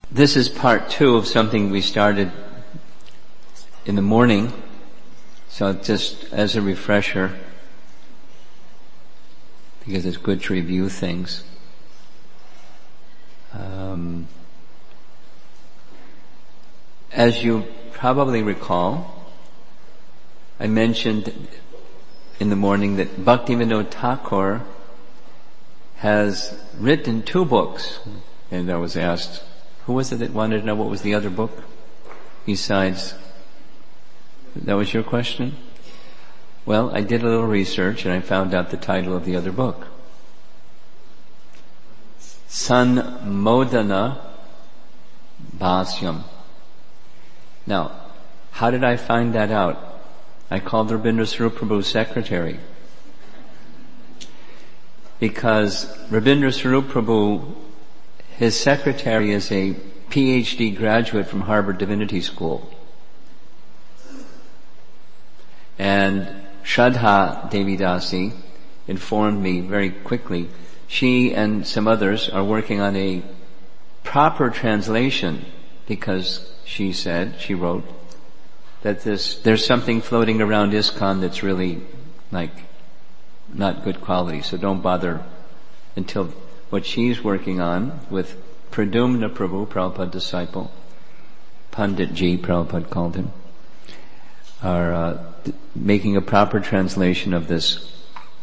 This is part 2 of something we started in the morning, so just as a refresher, because it's good to review things. As you probably recall, I mentioned in the morning that Bhaktivinoda Thakur has written 2 books, and I was asked, who was it that wanted to know what was the other book besides? That was your question? Well, I did a little research and I found out the title of the other book. Sanmodana Bhasyam. Now, how did I find that out? I called Rabindra Swarup Prabhu's secretary. Because Rabindra Swarup Prabhu, his secretary is a PhD graduate from Harvard Divinity School. And Shraddha Devidasi informed me very quickly, she and some others are working on a proper translation because she wrote, that there's something floating around ISKCON that's really not good quality, so don't bother until what she's working on with Pradumna Prabhu, Prabhupada disciple, Pandit Ji, Prabhupada called him, are making a proper translation of this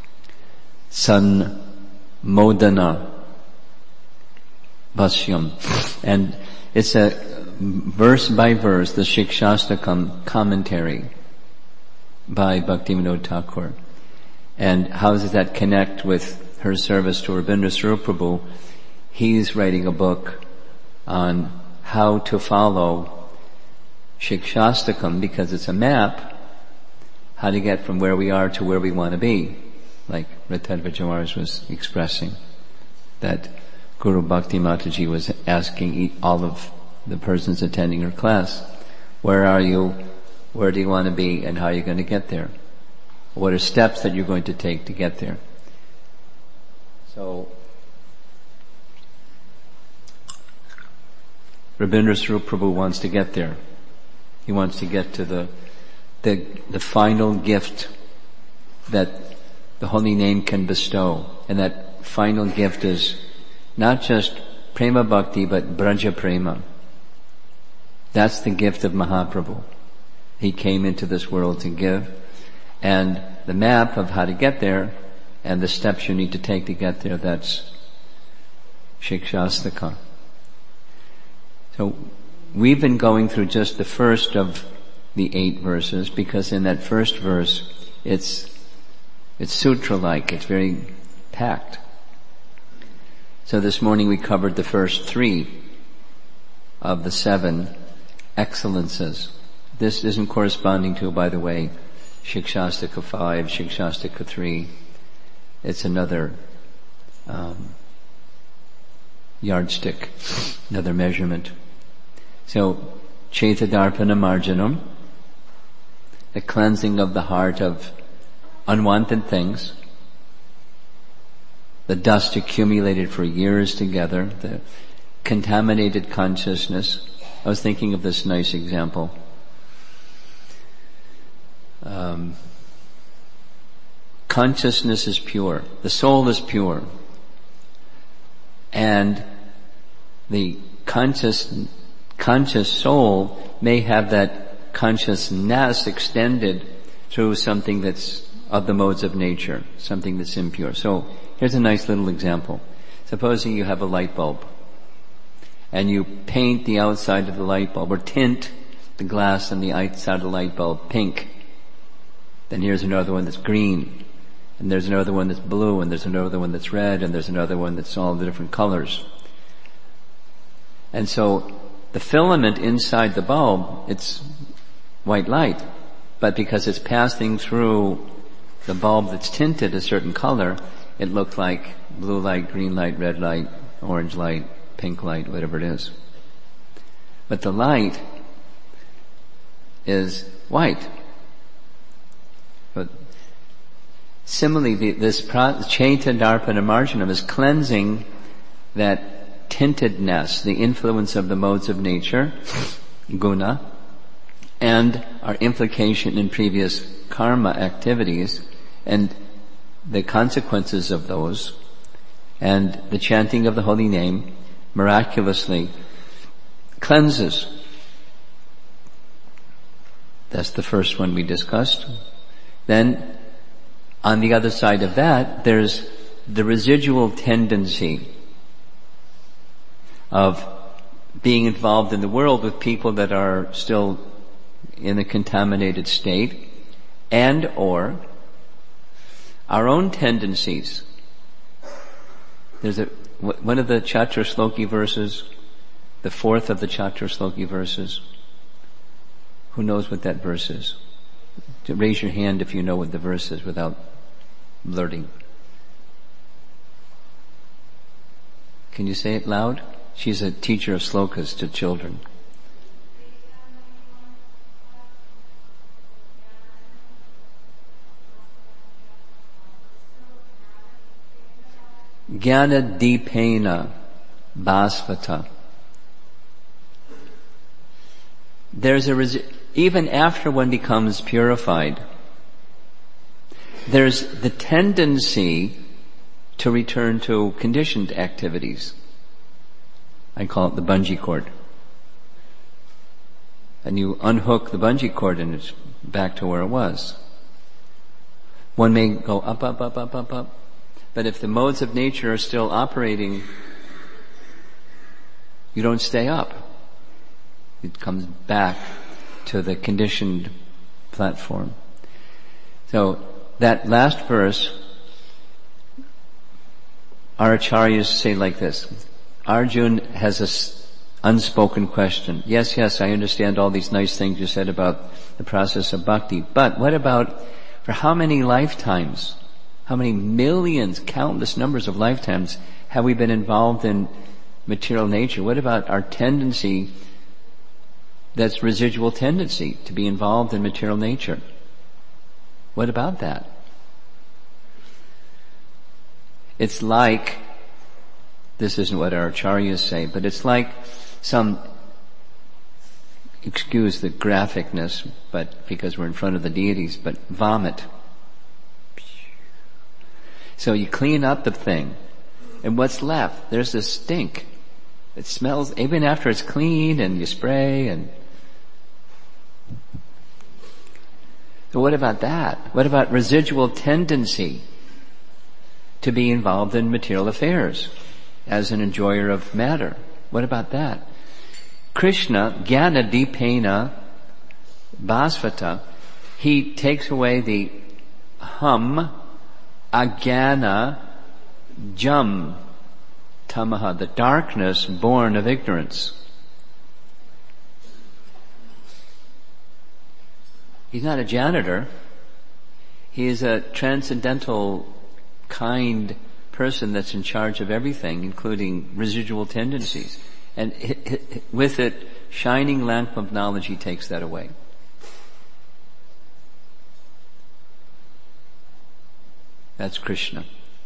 Sanmodana Bhasyam. And it's a verse by verse, the Shikshastakam commentary by Bhaktivinoda Thakur. And how does that connect with her service to Rabindra Swarup Prabhu? He's writing a book on how to follow Shikshastakam because it's a map, how to get from where we are to where we want to be. Like Ratadva Maharaj was expressing, that Guru Bhakti Mataji was asking all of the persons attending her class, where are you, where do you want to be, and how are you going to get there? What are steps that you're going to take to get there? So, Rabindra Swarup Prabhu wants to get there. He wants to get to the final gift that the holy name can bestow. And that final gift is not just prema bhakti, but braja prema. That's the gift of Mahaprabhu. He came into this world to give. And the map of how to get there and the steps you need to take to get there, that's Shikshastakam. So we've been going through just the first of the 8 verses because in that first verse it's sutra-like, it's very packed. So this morning we covered the first 3 of the 7 excellences. This isn't corresponding to, by the way, Shikshastaka 5, Shikshastaka 3. It's another yardstick, another measurement. So, Chaitadarpana Marjanam, the cleansing of the heart of unwanted things, the dust accumulated for years together, the contaminated consciousness. I was thinking of this nice example. Consciousness is pure. The soul is pure. And the conscious soul may have that consciousness extended through something that's of the modes of nature, something that's impure. So here's a nice little example. Supposing you have a light bulb and you paint the outside of the light bulb or tint the glass on the outside of the light bulb pink. Then here's another one that's green, and there's another one that's blue, and there's another one that's red, and there's another one that's all the different colors. And so the filament inside the bulb, it's white light, but because it's passing through the bulb that's tinted a certain color, it looks like blue light, green light, red light, orange light, pink light, whatever it is. But the light is white. But similarly, this Chaita Darpana Marjanam is cleansing that tintedness, the influence of the modes of nature, guna, and our implication in previous karma activities, and the consequences of those, and the chanting of the holy name miraculously cleanses. That's the first one we discussed. Then, on the other side of that, there's the residual tendency of being involved in the world with people that are still in a contaminated state, and or our own tendencies. There's one of the Chaturshloki verses, the fourth of the Chaturshloki verses. Who knows what that verse is? Raise your hand if you know what the verse is without blurting. Can you say it loud? She's a teacher of slokas to children. Jnana dipena bhasvata. There's even after one becomes purified, there's the tendency to return to conditioned activities. I call it the bungee cord. And you unhook the bungee cord and it's back to where it was. One may go up, up, up, up, up, up. But if the modes of nature are still operating, you don't stay up. It comes back to the conditioned platform. So that last verse, our acharyas say like this. Arjun has an unspoken question. Yes, I understand all these nice things you said about the process of bhakti, but what about for how many lifetimes, how many millions, countless numbers of lifetimes have we been involved in material nature? What about our tendency, that's residual tendency, to be involved in material nature? What about that? It's like, this isn't what our acharyas say, but it's like some, excuse the graphicness, but because we're in front of the deities, but vomit. So you clean up the thing, and what's left? There's this stink. It smells, even after it's clean and you spray and... So what about that? What about residual tendency to be involved in material affairs as an enjoyer of matter? What about that? Krishna, jnana dipena bhasvata, he takes away the ajnana jam tamaha, the darkness born of ignorance. He's not a janitor. He is a transcendental, kind person that's in charge of everything, including residual tendencies. And with it, shining lamp of knowledge, he takes that away. That's Krishna.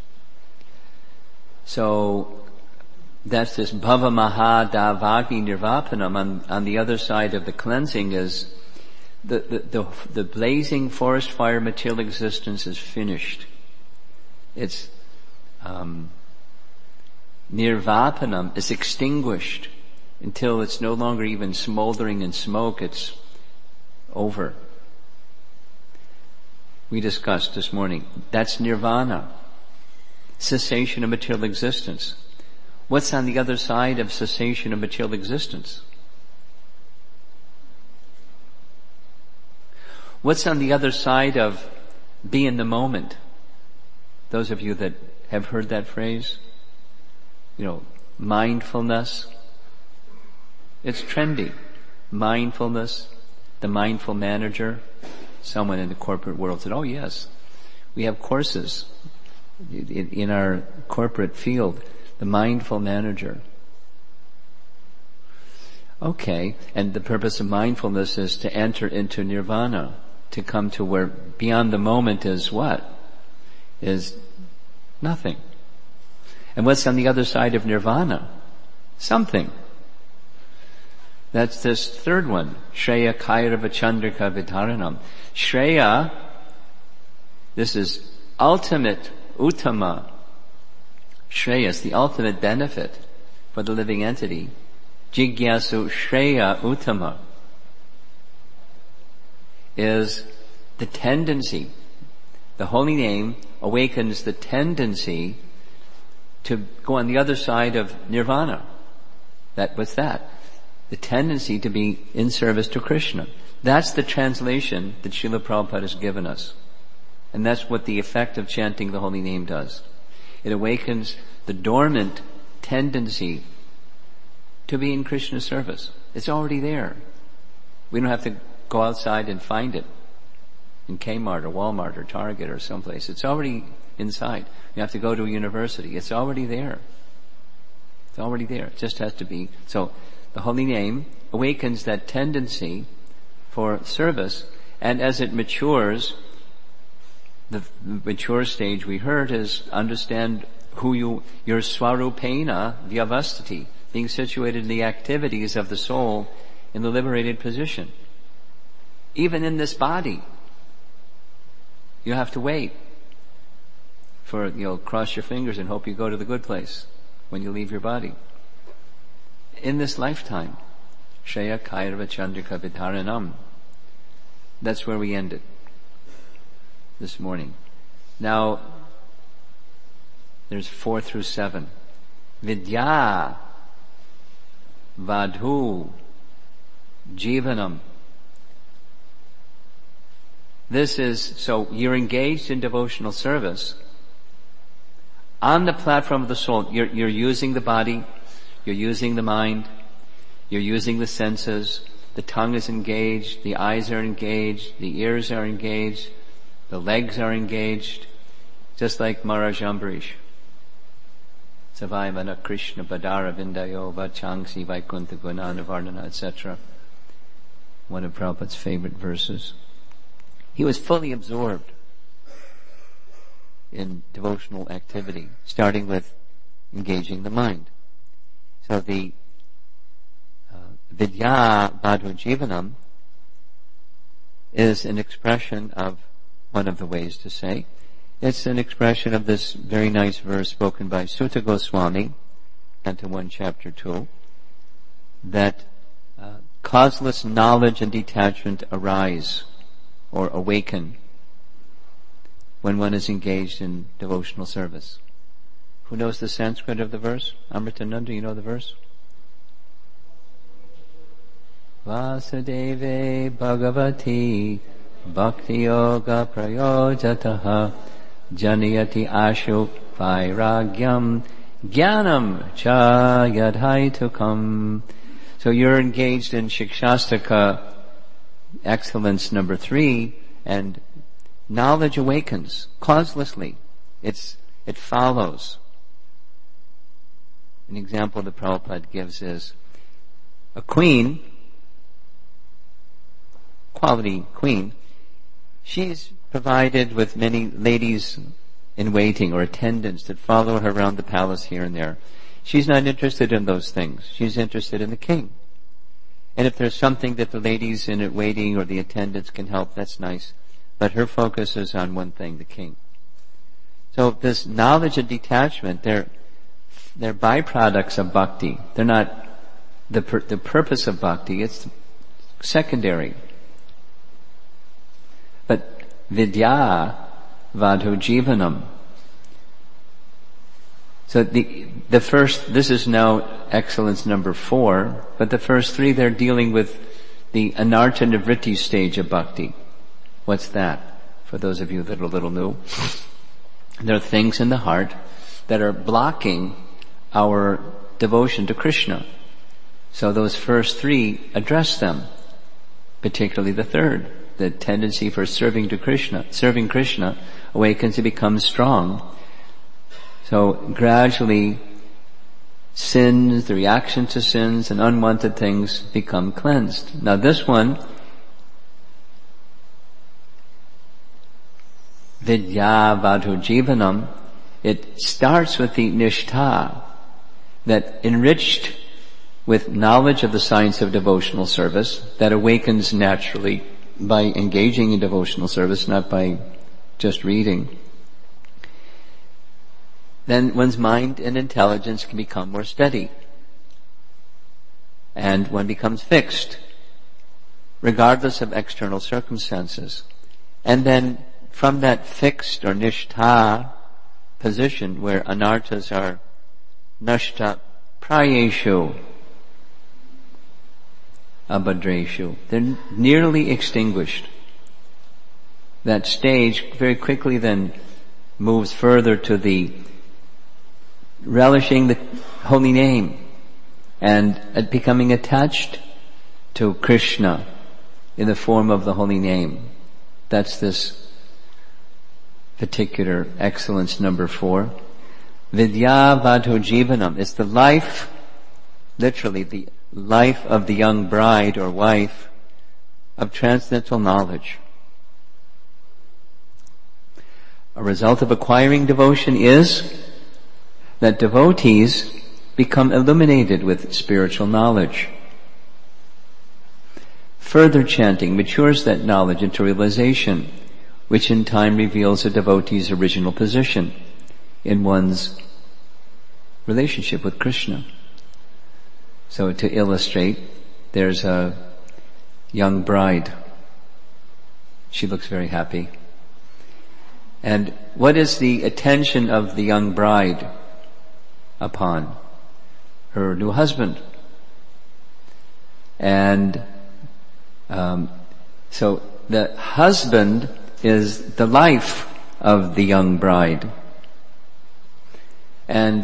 So, that's this bhava maha davagni nirvapanam. On the other side of the cleansing is the blazing forest fire material existence is finished. It's nirvapanam is extinguished until it's no longer even smoldering in smoke. It's over. We discussed this morning. That's nirvana. Cessation of material existence. What's on the other side of cessation of material existence? What's on the other side of be in the moment? Those of you that have heard that phrase, mindfulness. It's trendy. Mindfulness, the mindful manager. Someone in the corporate world said, oh yes, we have courses in our corporate field, the mindful manager. Okay, and the purpose of mindfulness is to enter into nirvana, to come to where beyond the moment is what? Is nothing. And what's on the other side of nirvana? something. That's this third one. Shreya Kairava Chandrika Vidharanam. Shreya, this is ultimate, uttama. Shreya is the ultimate benefit for the living entity. Jigyasu Shreya Uttama is the tendency. The holy name awakens the tendency to go on the other side of nirvana. What's that? The tendency to be in service to Krishna. That's the translation that Srila Prabhupada has given us. And that's what the effect of chanting the holy name does. It awakens the dormant tendency to be in Krishna's service. It's already there. We don't have to go outside and find it in Kmart or Walmart or Target or someplace. It's already inside. You have to go to a university. It's already there. It's already there. It just has to be. So the holy name awakens that tendency for service, and as it matures, the mature stage we heard is understand who your swarupena vyavastati, being situated in the activities of the soul in the liberated position. Even in this body, you have to wait for, cross your fingers and hope you go to the good place when you leave your body. In this lifetime, Shreya Kairava Chandrika Vidharanam. That's where we ended this morning. Now, there's 4 through 7. Vidya Vadhu Jivanam. This is, so you're engaged in devotional service. On the platform of the soul, you're using the body, you're using the mind, you're using the senses, the tongue is engaged, the eyes are engaged, the ears are engaged, the legs are engaged, just like Maharaj Ambarish. Savaimana Krishna Badara Vindayo Vachangsi Vaikuntha Gunana Varnana, etc. One of Prabhupada's favorite verses. He was fully absorbed in devotional activity, starting with engaging the mind. So the Vidya Vadhu Jivanam is an expression of one of the ways to say. It's an expression of this very nice verse spoken by Sutta Goswami, Canto 1, Chapter 2, that causeless knowledge and detachment arise or awaken when one is engaged in devotional service. Who knows the Sanskrit of the verse? Amritananda, do you know the verse? Vasudeve Bhagavati Bhakti Yoga Prayojataha Janayati Ashu Vairagyam Jnanam Cha Yadhaitukam. So you're engaged in Shikshastaka excellence number 3, and knowledge awakens causelessly. It follows. An example that Prabhupada gives is a queen, quality queen, she's provided with many ladies in waiting or attendants that follow her around the palace here and there. She's not interested in those things. She's interested in the king. And if there's something that the ladies in waiting or the attendants can help, that's nice. But her focus is on one thing, the king. So this knowledge and detachment, they're byproducts of bhakti. They're not the purpose of bhakti. It's secondary. But vidya vadhu jivanam. So the first, this is now excellence number 4, but the first 3, they're dealing with the anartha nivritti stage of bhakti. What's that? For those of you that are a little new, there are things in the heart that are blocking our devotion to Krishna. So those first 3 address them, particularly the third, the tendency for serving Krishna awakens and becomes strong. So gradually sins, the reaction to sins and unwanted things become cleansed. Now this one, Vidya Vadhu Jivanam, it starts with the nishtha, that enriched with knowledge of the science of devotional service that awakens naturally by engaging in devotional service, not by just reading, then one's mind and intelligence can become more steady. And one becomes fixed, regardless of external circumstances. And then from that fixed or nishtha position where anarthas are nashta prayeshu abhadreshu, they're nearly extinguished. That stage very quickly then moves further to the relishing the holy name and becoming attached to Krishna in the form of the holy name. That's this particular excellence number 4. Vidya vadhu jivanam is the life, literally the life of the young bride or wife of transcendental knowledge. A result of acquiring devotion is that devotees become illuminated with spiritual knowledge. Further chanting matures that knowledge into realization, which in time reveals a devotee's original position in one's relationship with Krishna. So to illustrate, there's a young bride. She looks very happy. And what is the attention of the young bride upon? Her new husband. And so the husband is the life of the young bride. And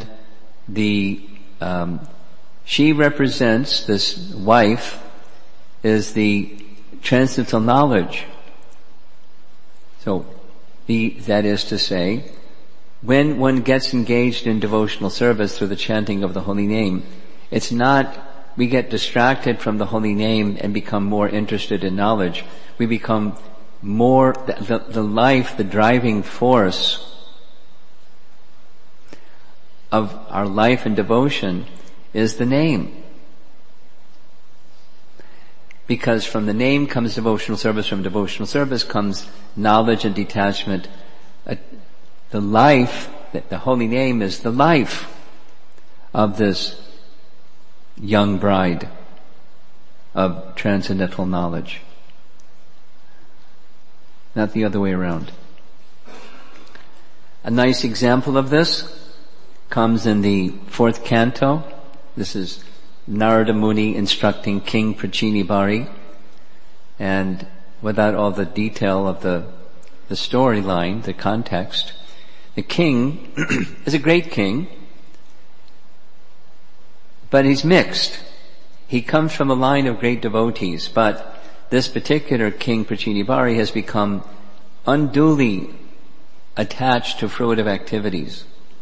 she represents, this wife is the transcendental knowledge. So that is to say, when one gets engaged in devotional service through the chanting of the holy name, it's not we get distracted from the holy name and become more interested in knowledge. We become more, the life, the driving force of our life and devotion is the name. Because from the name comes devotional service, from devotional service comes knowledge and detachment. The life, the holy name is the life of this young bride of transcendental knowledge. Not the other way around. A nice example of this comes in the 4th canto. This is Narada Muni instructing King Prachinibari, and without all the detail of the storyline, the context, the king is a great king, but he's mixed. He comes from a line of great devotees, but this particular King Prachinibari has become unduly attached to fruitive activities.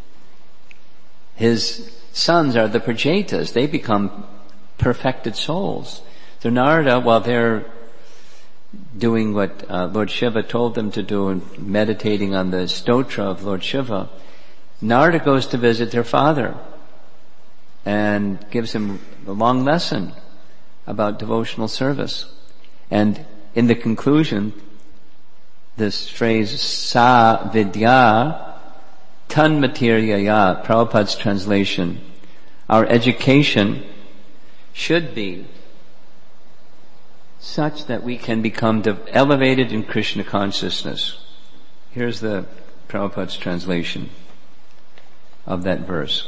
His sons are the Prajetas. They become perfected souls. So Narada, while they're doing what Lord Shiva told them to do and meditating on the stotra of Lord Shiva, Narada goes to visit their father and gives him a long lesson about devotional service. And in the conclusion, this phrase, sa vidya tan materia, Prabhupada's translation, our education should be such that we can become elevated in Krishna consciousness. Here's the Prabhupada's translation of that verse.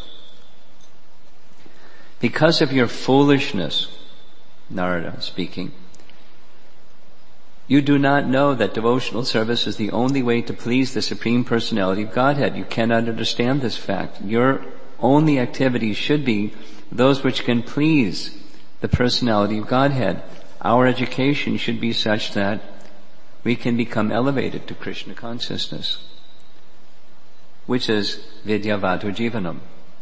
Because of your foolishness, Narada speaking, you do not know that devotional service is the only way to please the Supreme Personality of Godhead. You cannot understand this fact. Your only activities should be those which can please the Personality of Godhead. Our education should be such that we can become elevated to Krishna consciousness, which is Vidya Vadhu Jivanam.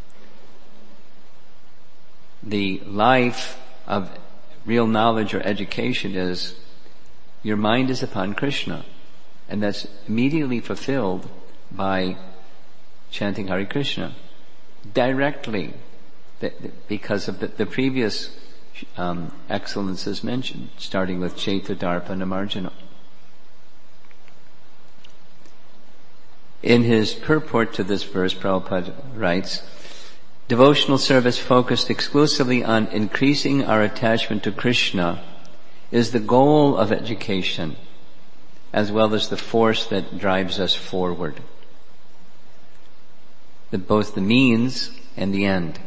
The life of real knowledge or education is your mind is upon Krishna, and that's immediately fulfilled by chanting Hare Krishna directly. because of the previous excellences mentioned, starting with Chaitya-darpa and Amarjana. In his purport to this verse, Prabhupada writes, devotional service focused exclusively on increasing our attachment to Krishna is the goal of education, as well as the force that drives us forward. Both the means and the end.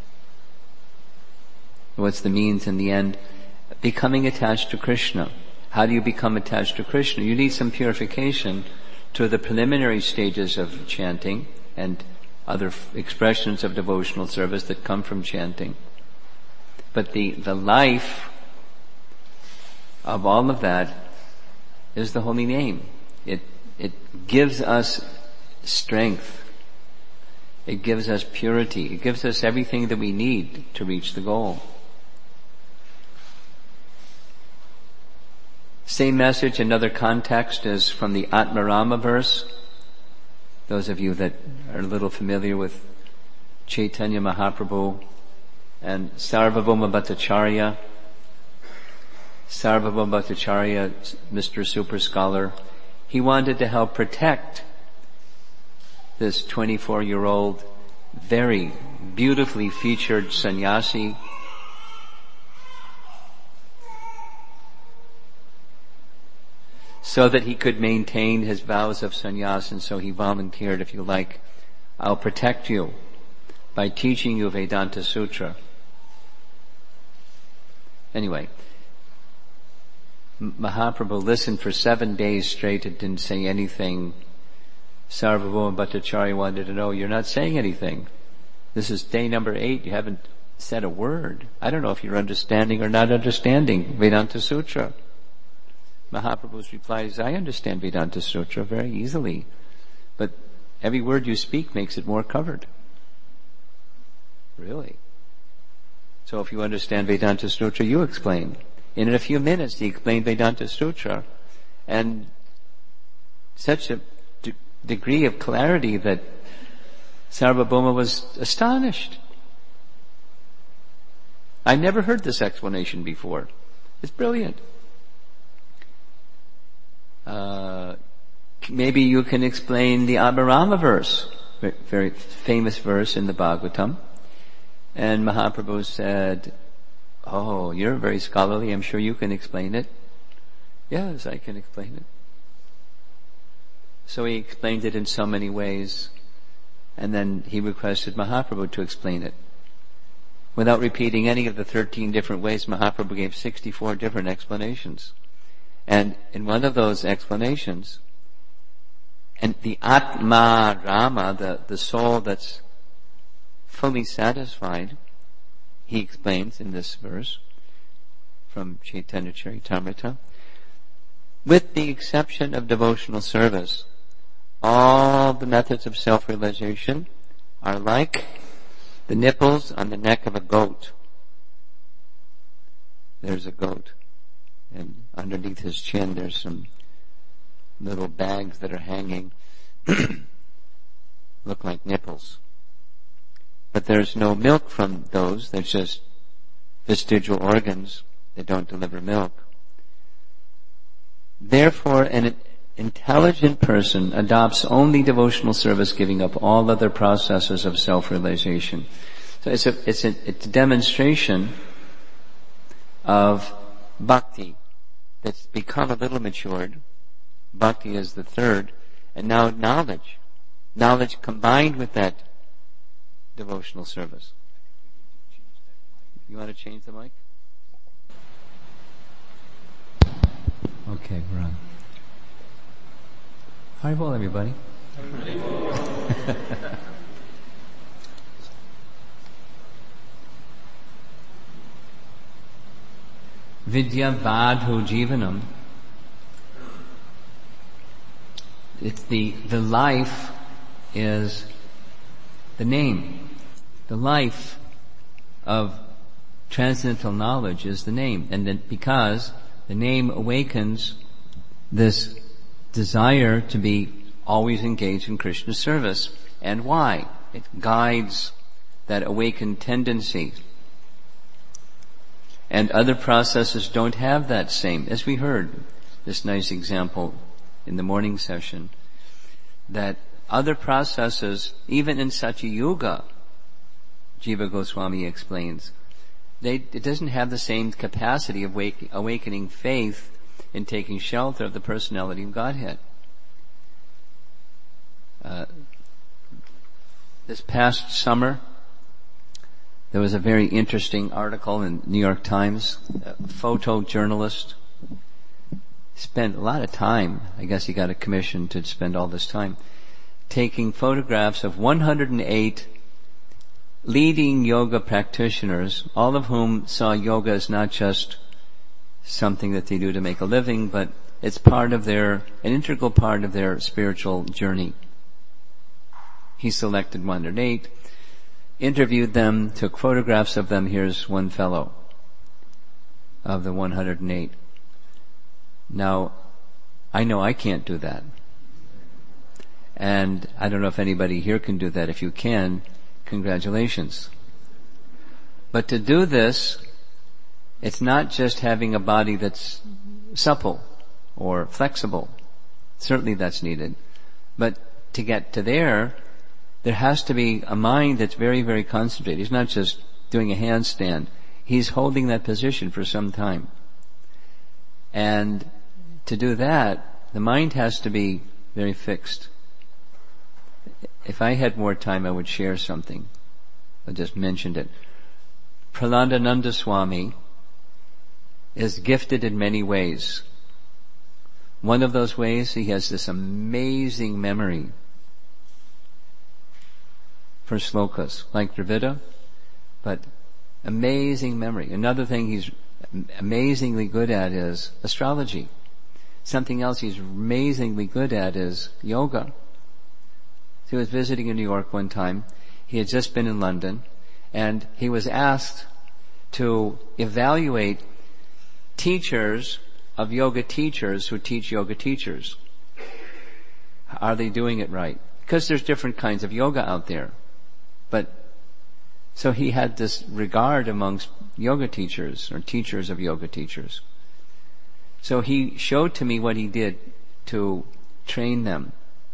What's the means and the end? Becoming attached to Krishna. How do you become attached to Krishna? You need some purification to the preliminary stages of chanting and other expressions of devotional service that come from chanting. But the life of all of that is the holy name. It gives us strength. It gives us purity. It gives us everything that we need to reach the goal. Same message, another context, is from the Atmarama verse. Those of you that are a little familiar with Chaitanya Mahaprabhu and Sarvabhauma Bhattacharya. Sarvabhauma Bhattacharya, Mr. Super Scholar, he wanted to help protect this 24-year-old, very beautifully featured sannyasi, so that he could maintain his vows of sannyas, and so he volunteered, if you like, I'll protect you by teaching you Vedanta Sutra. Anyway, Mahaprabhu listened for 7 days straight and didn't say anything. Sarvabhauma Bhattacharya wanted to know, you're not saying anything. This is day number 8, you haven't said a word. I don't know if you're understanding or not understanding Vedanta Sutra. Mahaprabhu's reply is, I understand Vedanta Sutra very easily, but every word you speak makes it more covered. Really? So if you understand Vedanta Sutra, you explain. And in a few minutes he explained Vedanta Sutra, and such a degree of clarity that Sarvabhauma was astonished. I never heard this explanation before. It's brilliant. Maybe you can explain the Abhirama verse, very famous verse in the Bhagavatam. And Mahaprabhu said, oh, you're very scholarly, I'm sure you can explain it. Yes, I can explain it. So he explained it in so many ways, and then he requested Mahaprabhu to explain it. Without repeating any of the 13 different ways, Mahaprabhu gave 64 different explanations. And in one of those explanations, and the Atma Rama, the soul that's fully satisfied, he explains in this verse from Chaitanya Charitamrita, with the exception of devotional service, all the methods of self-realization are like the nipples on the neck of a goat. There's a goat, and underneath his chin there's some little bags that are hanging, look like nipples. But there's no milk from those, there's just vestigial organs that don't deliver milk. Therefore, an intelligent person adopts only devotional service, giving up all other processes of self-realization. So it's a demonstration of bhakti that's become a little matured. Bhakti is the third, and now knowledge. Knowledge combined with that devotional service. You want to change the mic? Okay, we're on. Haribol, everybody. Vidya Vadhu Jivanam. It's the life is the name. The life of transcendental knowledge is the name. And then because the name awakens this desire to be always engaged in Krishna's service. And why? It guides that awakened tendency. And other processes don't have that same. As we heard, this nice example in the morning session, that other processes, even in Satya Yuga, Jiva Goswami explains, it doesn't have the same capacity of awakening faith in taking shelter of the personality of Godhead. This past summer, there was a very interesting article in New York Times. A photojournalist spent a lot of time, I guess he got a commission to spend all this time, taking photographs of 108 leading yoga practitioners, all of whom saw yoga as not just something that they do to make a living, but it's an integral part of their spiritual journey. He selected 108, interviewed them, took photographs of them. Here's one fellow of the 108. Now, I know I can't do that. And I don't know if anybody here can do that. If you can, congratulations. But to do this, it's not just having a body that's supple or flexible. Certainly that's needed. But to get to there has to be a mind that's very, very concentrated. He's not just doing a handstand. He's holding that position for some time. And to do that, the mind has to be very fixed. If I had more time, I would share something. I just mentioned it. Pralandananda Swami is gifted in many ways. One of those ways, he has this amazing memory for slokas, like Dravida, but amazing memory. Another thing he's amazingly good at is astrology. Something else he's amazingly good at is yoga. He was visiting in New York one time. He had just been in London, and he was asked to evaluate teachers of yoga teachers who teach yoga teachers. Are they doing it right? Because there's different kinds of yoga out there. But so he had this regard amongst yoga teachers or teachers of yoga teachers. So he showed to me what he did to train them.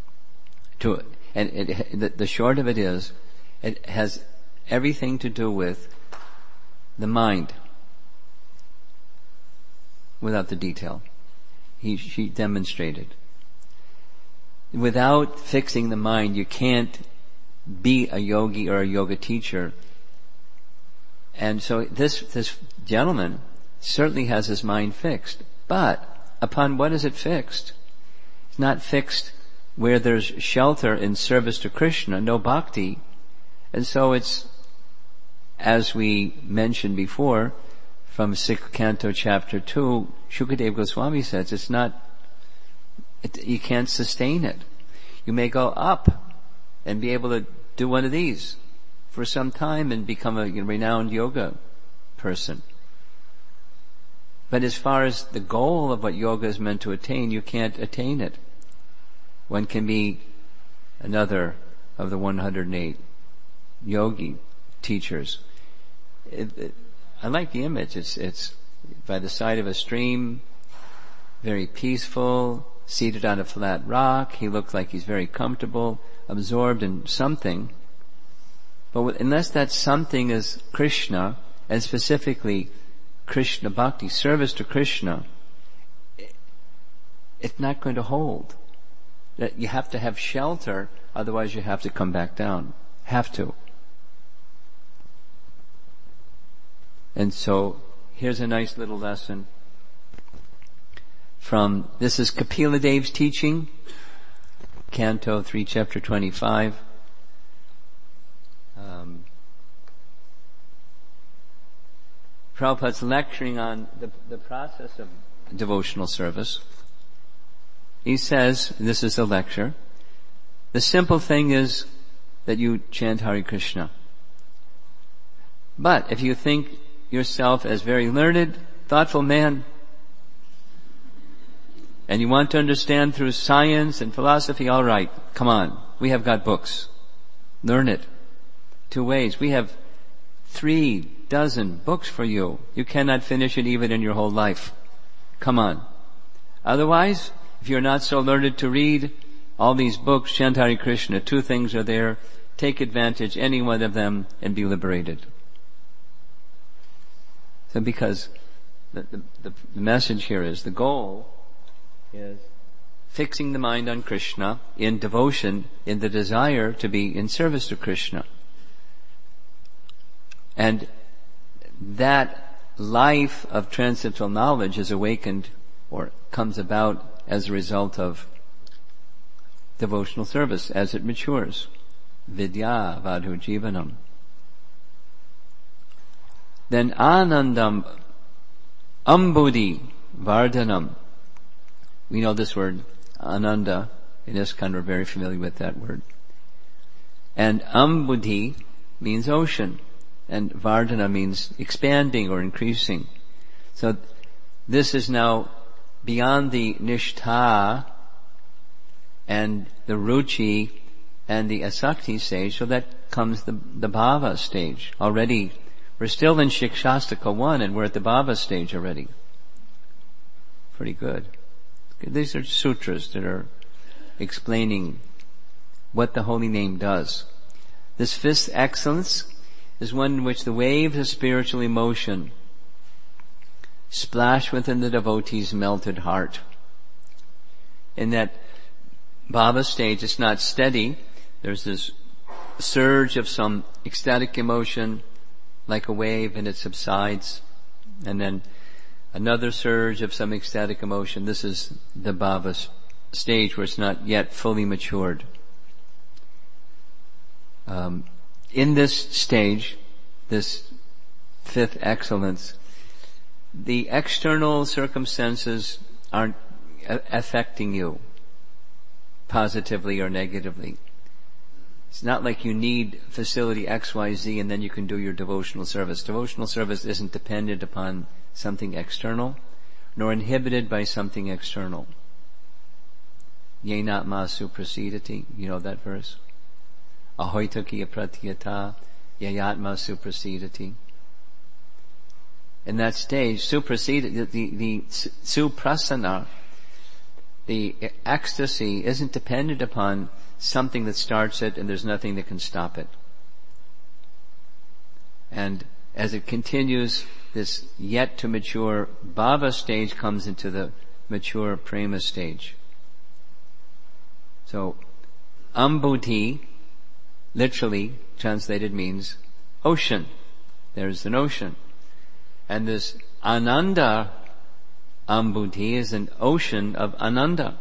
The short of it is, it has everything to do with the mind, without the detail. She demonstrated. Without fixing the mind, you can't be a yogi or a yoga teacher. And so this gentleman certainly has his mind fixed. But upon what is it fixed? It's not fixed where there's shelter in service to Krishna, no bhakti. And so it's, as we mentioned before, from 6th Canto, Chapter 2, Shukadeva Goswami says you can't sustain it. You may go up and be able to do one of these for some time and become a renowned yoga person. But as far as the goal of what yoga is meant to attain, you can't attain it. One can be another of the 108 yogi teachers. I like the image. It's by the side of a stream, very peaceful, seated on a flat rock. He looks like he's very comfortable, absorbed in something. But unless that something is Krishna, and specifically Krishna Bhakti, service to Krishna, it's not going to hold. That you have to have shelter, otherwise you have to come back down. Have to. And so, here's a nice little lesson this is Kapila Dev's teaching, Canto 3, Chapter 25. Prabhupada's lecturing on the process of devotional service. He says, this is the lecture, the simple thing is that you chant Hare Krishna. But if you think yourself as very learned, thoughtful man, and you want to understand through science and philosophy, all right, come on, we have got books. Learn it. 2 ways. We have 3 dozen books for you. You cannot finish it even in your whole life. Come on. Otherwise, if you're not so learned to read all these books, chant Hare Krishna, 2 things are there. Take advantage, any one of them, and be liberated. So because the message here is, the goal is fixing the mind on Krishna in devotion, in the desire to be in service to Krishna. And that life of transcendental knowledge is awakened or comes about as a result of devotional service as it matures. Vidya vadhu jivanam. Then anandam ambudhi vardhanam. We know this word, ananda. In ISKCON we're very familiar with that word. And ambudhi means ocean. And vardhana means expanding or increasing. So this is now beyond the nishtha and the ruchi and the asakti stage, so that comes the bhava stage. Already, we're still in Shikshashtaka 1 and we're at the bhava stage already. Pretty good. These are sutras that are explaining what the holy name does. This 5th excellence is one in which the waves of spiritual emotion splash within the devotee's melted heart. In that bhava stage, it's not steady. There's this surge of some ecstatic emotion, like a wave, and it subsides. And then another surge of some ecstatic emotion. This is the bhava stage where it's not yet fully matured. In this stage, this 5th excellence, the external circumstances aren't affecting you positively or negatively. It's not like you need facility XYZ and then you can do your devotional service. Devotional service isn't dependent upon something external, nor inhibited by something external. Yenatma suprasidati. You know that verse? Ahoitaki apratyata yayatma suprasidati. In that stage, the suprasana, the ecstasy, isn't dependent upon something that starts it and there's nothing that can stop it. And as it continues, this yet to mature bhava stage comes into the mature prema stage. So, ambudhi, literally translated, means ocean. There's an ocean. And this ananda ambudhi is an ocean of ananda.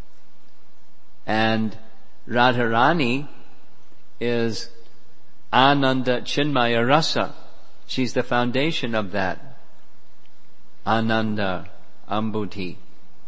And Radharani is Ananda Chinmaya Rasa. She's the foundation of that Ananda Ambudhi.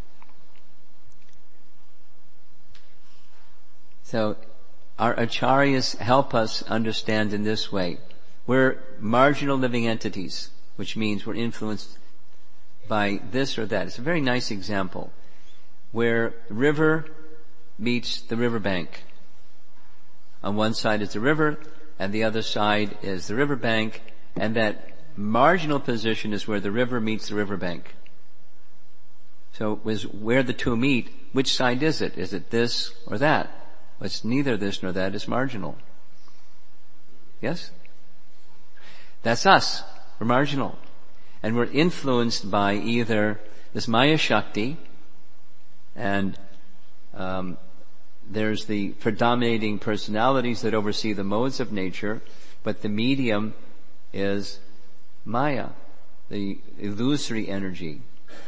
So our acharyas help us understand in this way. We're marginal living entities, which means we're influenced by this or that. It's a very nice example where river meets the riverbank. On one side is the river, and the other side is the riverbank, and that marginal position is where the river meets the riverbank. So where the two meet, which side is it? Is it this or that? Well, it's neither this nor that, it's marginal. Yes? That's us. We're marginal. And we're influenced by either this Maya Shakti, and there's the predominating personalities that oversee the modes of nature, but the medium is Maya, the illusory energy.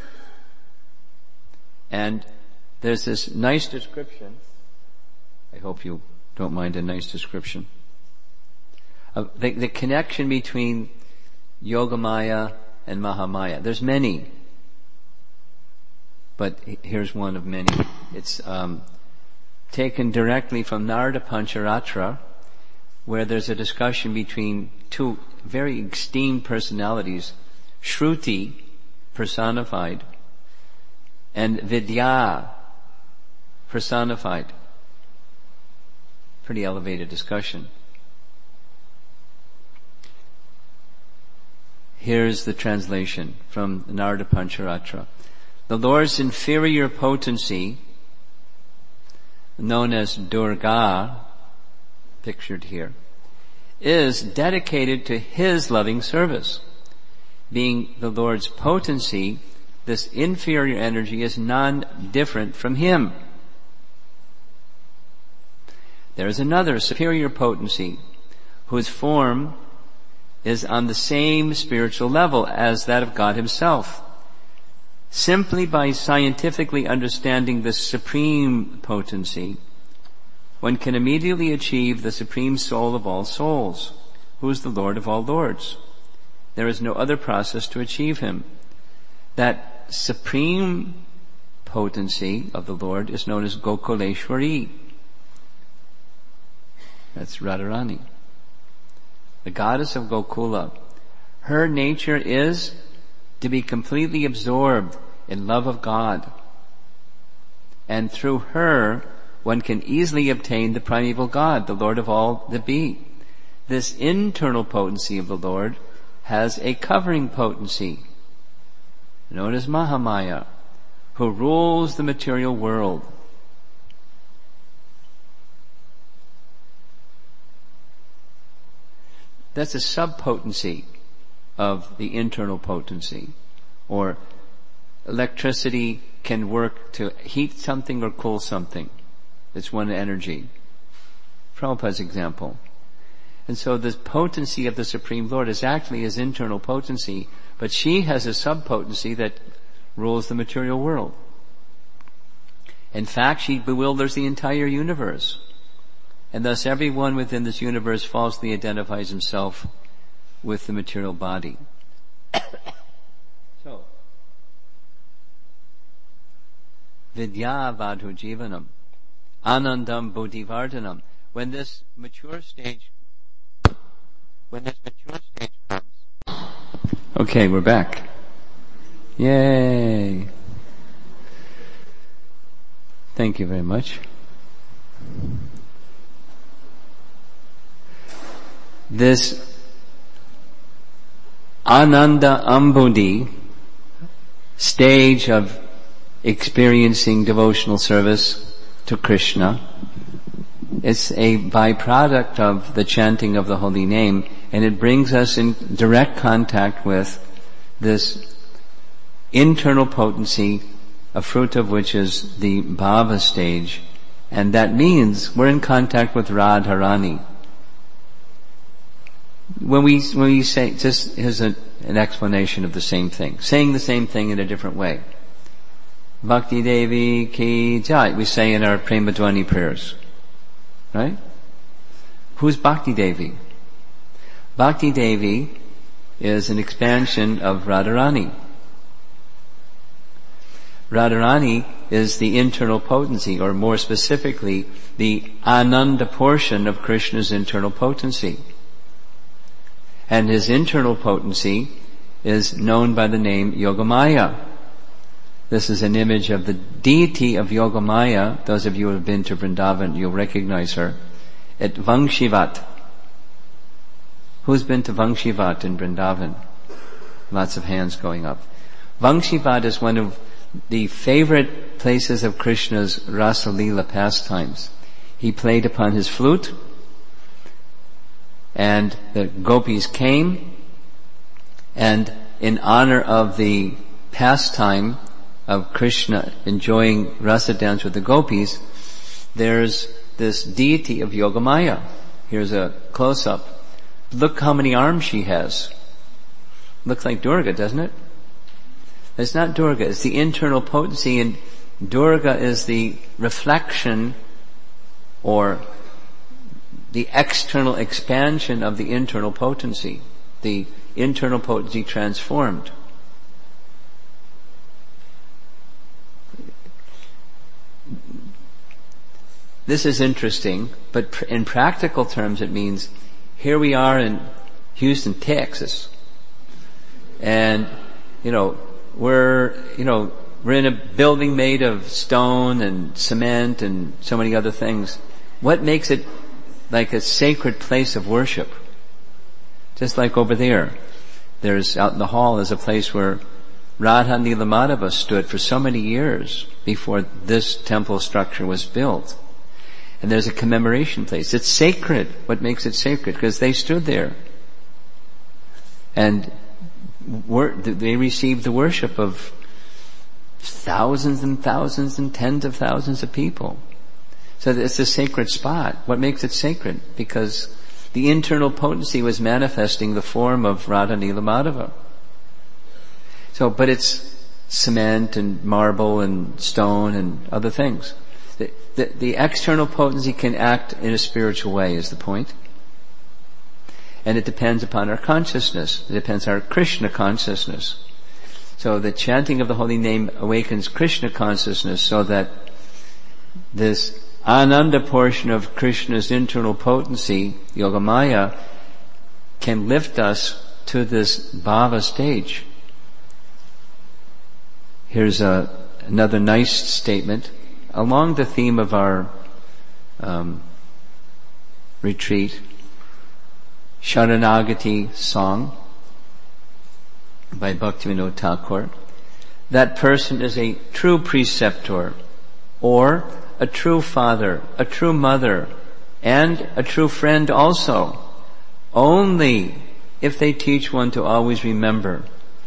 And there's this nice description, I hope you don't mind a nice description, of the connection between Yogamaya and Mahamaya. There's many, but here's one of many. It's taken directly from Narada Pancharatra, where there's a discussion between two very esteemed personalities, Shruti, personified, and Vidya, personified. Pretty elevated discussion. Here's the translation from Narada Pancharatra. The Lord's inferior potency, known as Durga, pictured here, is dedicated to His loving service. Being the Lord's potency, this inferior energy is non-different from Him. There is another superior potency whose form is on the same spiritual level as that of God Himself. Simply by scientifically understanding the supreme potency, one can immediately achieve the supreme soul of all souls, who is the Lord of all lords. There is no other process to achieve Him. That supreme potency of the Lord is known as Gokuleshwari. That's Radharani, the goddess of Gokula. Her nature is to be completely absorbed in love of God. And through her, one can easily obtain the primeval God, the Lord of all that be. This internal potency of the Lord has a covering potency, known as Mahamaya, who rules the material world. That's a subpotency of the internal potency. Or electricity can work to heat something or cool something. It's one energy. Prabhupada's example. And so the potency of the Supreme Lord is actually His internal potency, but she has a subpotency that rules the material world. In fact, she bewilders the entire universe. And thus everyone within this universe falsely identifies himself with the material body. So, Vidya Vadhu Jivanam, Anandam Bodhivardhanam. When this mature stage comes. Okay, we're back. Yay. Thank you very much. This Ananda Ambodhi stage of experiencing devotional service to Krishna, it's a byproduct of the chanting of the holy name, and it brings us in direct contact with this internal potency, a fruit of which is the bhava stage, and that means we're in contact with Radharani. When we say, just here's an explanation of the same thing, saying the same thing in a different way. Bhakti Devi Ki Jai, we say in our Prema Dhwani prayers. Right? Who's Bhakti Devi? Bhakti Devi is an expansion of Radharani. Radharani is the internal potency, or more specifically, the Ananda portion of Krishna's internal potency. And His internal potency is known by the name Yogamaya. This is an image of the deity of Yogamaya. Those of you who have been to Vrindavan, you'll recognize her. At Vangshivat. Who's been to Vangshivat in Vrindavan? Lots of hands going up. Vangshivat is one of the favorite places of Krishna's Rasa Leela pastimes. He played upon his flute, and the gopis came, and in honor of the pastime of Krishna enjoying rasa dance with the gopis, there's this deity of Yogamaya. Here's a close-up. Look how many arms she has. Looks like Durga, doesn't it? It's not Durga, it's the internal potency, and Durga is the reflection or the external expansion of the internal potency. The internal potency transformed. This is interesting, but in practical terms it means here we are in Houston, Texas, and we're in a building made of stone and cement and so many other things. What makes it like a sacred place of worship? Just like over there, There's out in the hall is a place where Radha Nilamadhava stood for so many years before this temple structure was built. And there's a commemoration place. It's sacred. What makes it sacred? Because they stood there. And they received the worship of thousands and thousands and tens of thousands of people. So it's a sacred spot. What makes it sacred? Because the internal potency was manifesting the form of Radha Nilamadhava. So, but it's cement and marble and stone and other things. The external potency can act in a spiritual way is the point. And it depends upon our consciousness. It depends on our Krishna consciousness. So the chanting of the holy name awakens Krishna consciousness so that this Ananda portion of Krishna's internal potency, Yogamaya, can lift us to this bhava stage. Here's another nice statement. Along the theme of our retreat, Sharanagati song by Bhaktivinoda Thakur, that person is a true preceptor or a true father, a true mother, and a true friend also, only if they teach one to always remember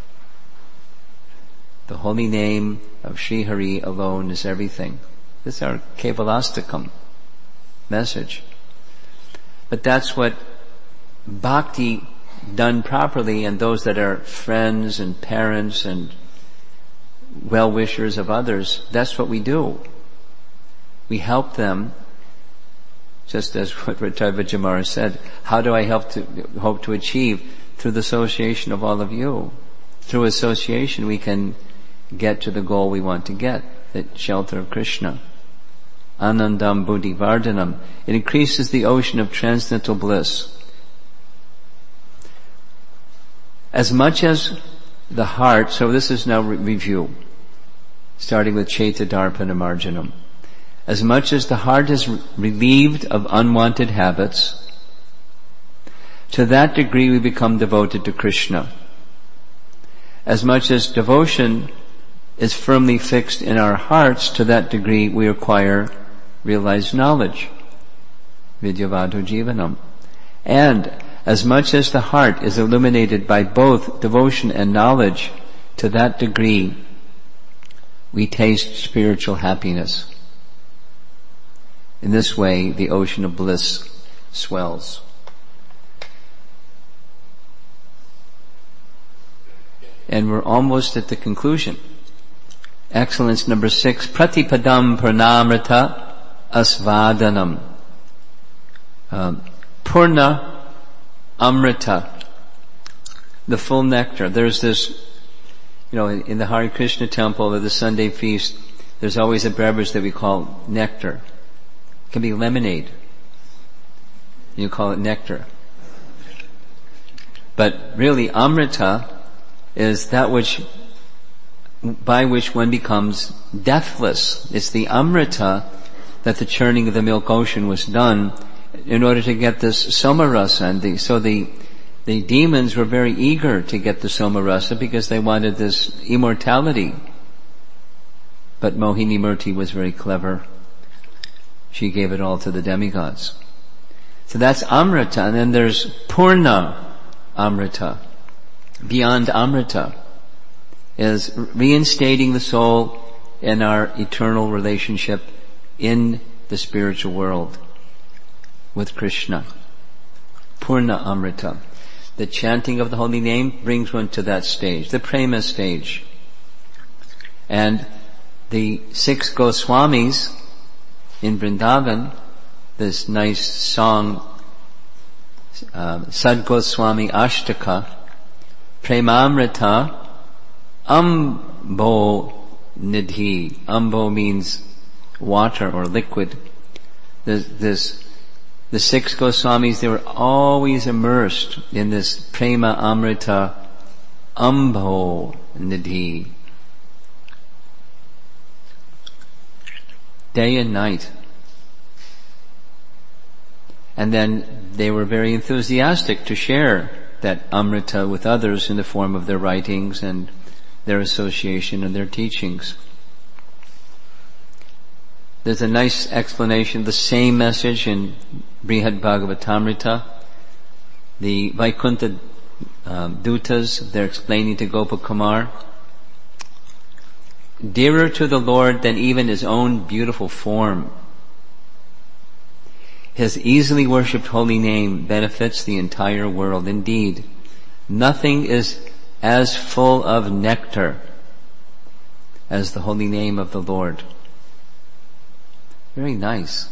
the holy name of Sri Hari alone is everything. This is our Kevalastakam message. But that's what bhakti done properly, and those that are friends and parents and well-wishers of others, that's what we do. We help them, just as what Rattavajamara said, how do I hope to achieve? Through the association of all of you. Through association we can get to the goal we want to get, the shelter of Krishna. Anandam Buddhi Vardhanam. It increases the ocean of transcendental bliss. As much as the heart, so this is now review, starting with Chaita Darpana Marjanam. As much as the heart is relieved of unwanted habits, to that degree we become devoted to Krishna. As much as devotion is firmly fixed in our hearts, to that degree we acquire realized knowledge. Vidyavadho Jivanam. And as much as the heart is illuminated by both devotion and knowledge, to that degree we taste spiritual happiness. In this way, the ocean of bliss swells. And we're almost at the conclusion. Excellence number 6, Pratipadam Purnamrita Asvadanam. Purna Amrita, the full nectar. There's this, in the Hare Krishna temple or the Sunday feast, there's always a beverage that we call nectar. It can be lemonade. You call it nectar. But really, Amrita is that by which one becomes deathless. It's the Amrita that the churning of the milk ocean was done in order to get this Somarasa. So the demons were very eager to get the Somarasa because they wanted this immortality. But Mohini Murti was very clever. She gave it all to the demigods. So that's Amrita. And then there's Purna Amrita. Beyond Amrita is reinstating the soul in our eternal relationship in the spiritual world with Krishna. Purna Amrita. The chanting of the holy name brings one to that stage, the prema stage. And the 6 Goswamis in Vrindavan, this nice song, Sad Goswami Ashtaka, Premamrita Ambo Nidhi. Ambo means water or liquid. The 6 Goswamis, they were always immersed in this Prema Amrita Ambo Nidhi. Day and night. And then they were very enthusiastic to share that Amrita with others in the form of their writings and their association and their teachings. There's a nice explanation of the same message in Brihad Bhagavatamrita. The Vaikuntha Dutas, they're explaining to Gopakumar, dearer to the Lord than even his own beautiful form. His easily worshipped holy name benefits the entire world. Indeed, nothing is as full of nectar as the holy name of the Lord. Very nice.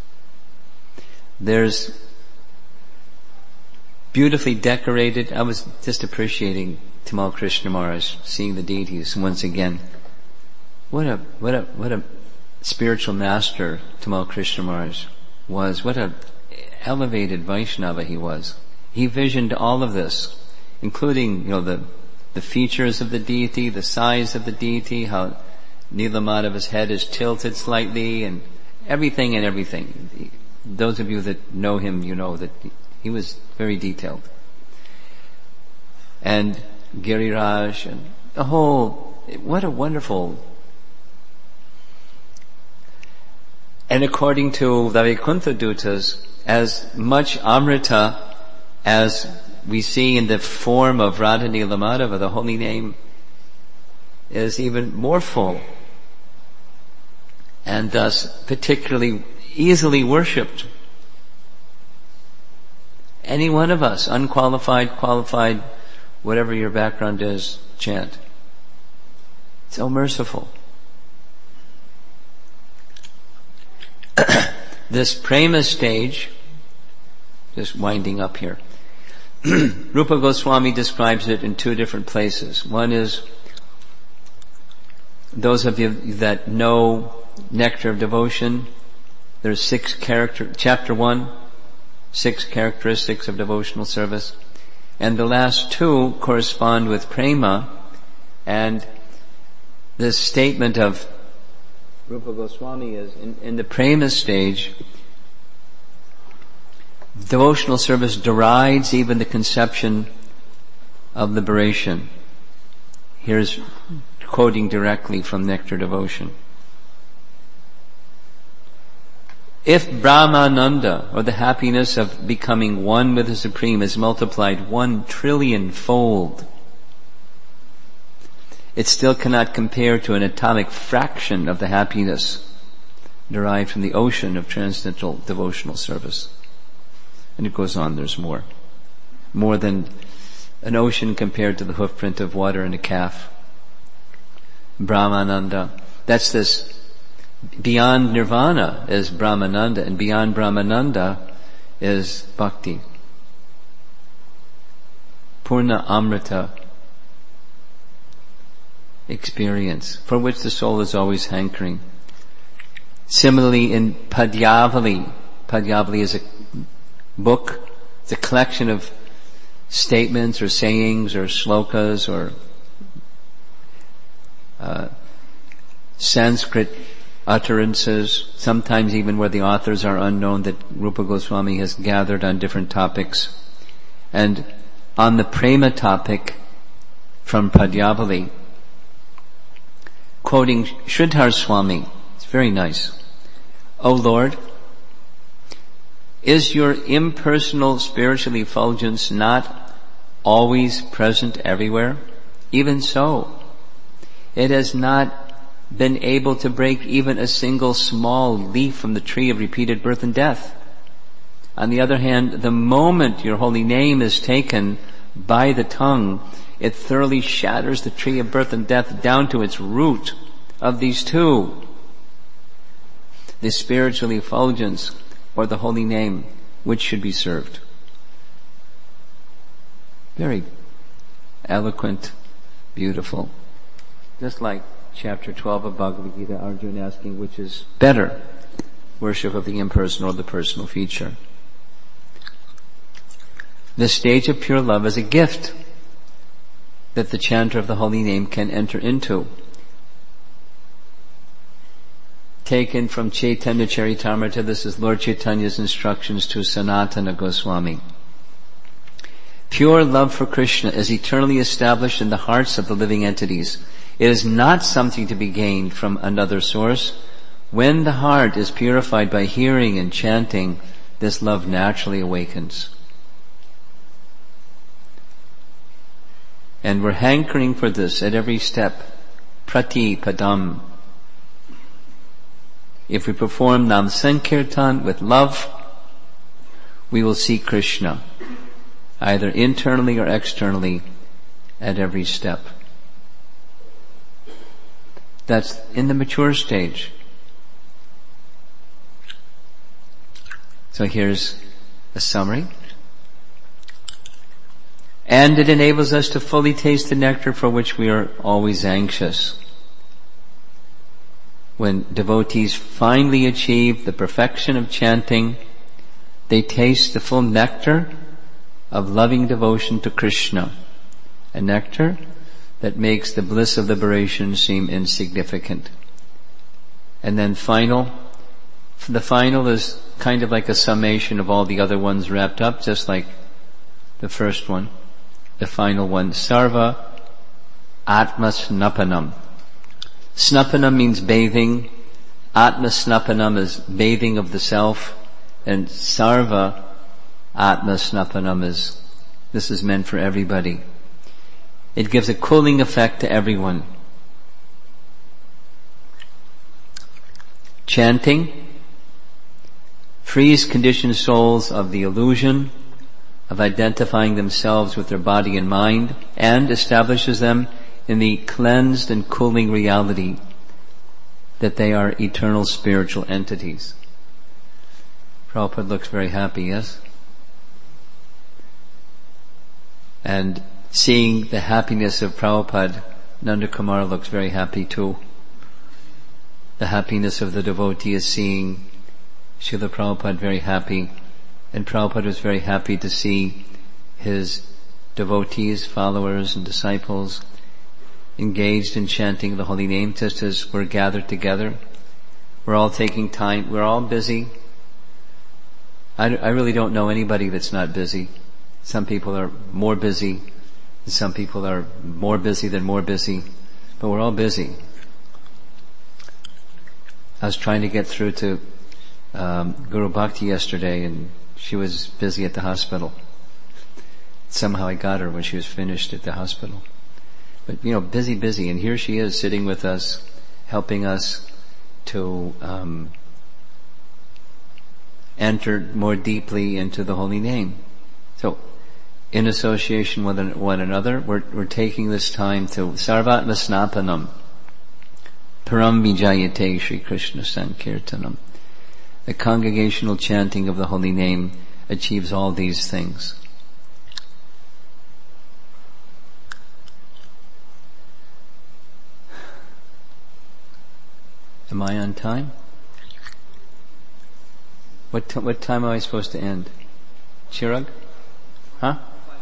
There's beautifully decorated, I was just appreciating Tamal Krishna Maharaj, seeing the deities once again. What a spiritual master Tamal Krishna Maharaj was. What a elevated Vaishnava he was. He visioned all of this, including, the features of the deity, the size of the deity, how Nilamadava's head is tilted slightly, and everything. Those of you that know him, you know that he was very detailed. And Giriraj and the whole, what a wonderful. And according to the Vaikuntha Dutas, as much Amrita as we see in the form of Radha Nilamadava, the holy name is even more full, and thus particularly easily worshipped. Any one of us, unqualified, qualified, whatever your background is, chant. So merciful. This prema stage, just winding up here, Rupa Goswami describes it in two different places. One is, those of you that know Nectar of Devotion, there's chapter 1, 6 characteristics of devotional service. And the last two correspond with prema, and this statement of Rupa Goswami is, in the prema stage, devotional service derides even the conception of liberation. Here's quoting directly from Nectar Devotion. If Brahmananda, or the happiness of becoming one with the Supreme, is multiplied 1 trillion-fold, it still cannot compare to an atomic fraction of the happiness derived from the ocean of transcendental devotional service. And it goes on, there's more. More than an ocean compared to the hoofprint of water in a calf. Brahmananda. That's this. Beyond nirvana is Brahmananda, and beyond Brahmananda is bhakti. Purna Amrita experience, for which the soul is always hankering. Similarly in Padyavali is a book, it's a collection of statements or sayings or slokas or Sanskrit utterances, sometimes even where the authors are unknown, that Rupa Goswami has gathered on different topics. And on the prema topic from Padyavali, quoting Sridhar Swami, it's very nice. O Lord, is your impersonal spiritual effulgence not always present everywhere? Even so, it has not been able to break even a single small leaf from the tree of repeated birth and death. On the other hand, the moment your holy name is taken by the tongue, it thoroughly shatters the tree of birth and death down to its root of these two. The spiritual effulgence, or the holy name, which should be served. Very eloquent, beautiful. Just like chapter 12 of Bhagavad Gita, Arjuna asking which is better, worship of the impersonal or the personal feature. The stage of pure love is a gift that the chanter of the holy name can enter into. Taken from Chaitanya Charitamrita, this is Lord Chaitanya's instructions to Sanatana Goswami. Pure love for Krishna is eternally established in the hearts of the living entities. It is not something to be gained from another source. When the heart is purified by hearing and chanting, this love naturally awakens. And we're hankering for this at every step. Prati padam. If we perform Nam Sankirtan with love, we will see Krishna, either internally or externally, at every step. That's in the mature stage. So here's a summary. And it enables us to fully taste the nectar for which we are always anxious. When devotees finally achieve the perfection of chanting, they taste the full nectar of loving devotion to Krishna, a nectar that makes the bliss of liberation seem insignificant. And then the final is kind of like a summation of all the other ones wrapped up, just like the first one. The final one, Sarva Atma Snapanam. Snapanam means bathing. Atma Snapanam is bathing of the self. And Sarva Atma Snapanam this is meant for everybody. It gives a cooling effect to everyone. Chanting frees conditioned souls of the illusion of identifying themselves with their body and mind, and establishes them in the cleansed and cooling reality that they are eternal spiritual entities. Prabhupada looks very happy, yes? And seeing the happiness of Prabhupada, Nanda Kumar looks very happy too. The happiness of the devotee is seeing Srila Prabhupada very happy. And Prabhupada was very happy to see his devotees, followers, and disciples engaged in chanting the holy name, just as we're gathered together. We're all taking time. We're all busy. I really don't know anybody that's not busy. Some people are more busy, and some people are more busy than more busy, but we're all busy. I was trying to get through to Guru Bhakti yesterday, and she was busy at the hospital. Somehow I got her when she was finished at the hospital. But, busy, and here she is sitting with us, helping us to enter more deeply into the holy name. So, in association with one another, we're taking this time to Sarvatma Snapanam, Param Vijayate Shri Krishna Sankirtanam. The congregational chanting of the holy name achieves all these things. Am I on time? What time am I supposed to end? Chirag? Huh?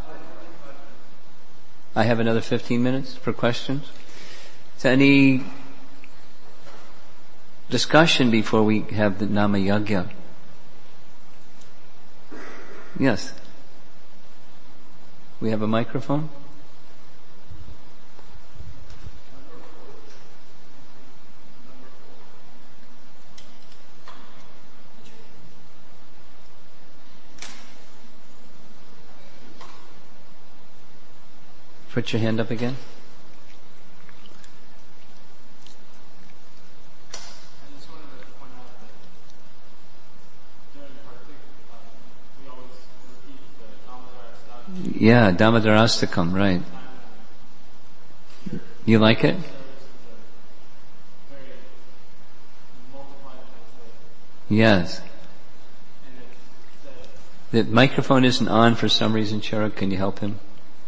I have another 15 minutes for questions. So any discussion before we have the Nama Yagya? Yes. We have a microphone? Put your hand up again. Yeah, Damodarastakam, right. You like it? Yes. The microphone isn't on for some reason, Chirag. Can you help him?